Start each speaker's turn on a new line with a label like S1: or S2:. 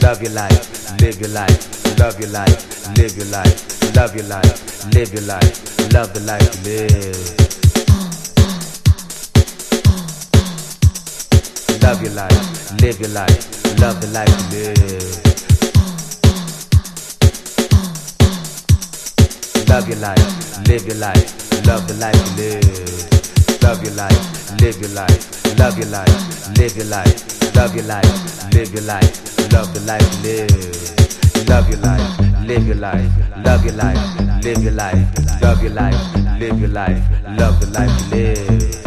S1: love your life, live your life, love your life, live your life, love your life, live your life, love the life you live. Love your life, live your life, love the life you live. Love your life, live your life, love the life you live. Love your life, live your life, love your life, live your life, love your life, live your life, love the life you live. Love your life, live your life, love your life, live your life, love your life, live your life, love the life you live.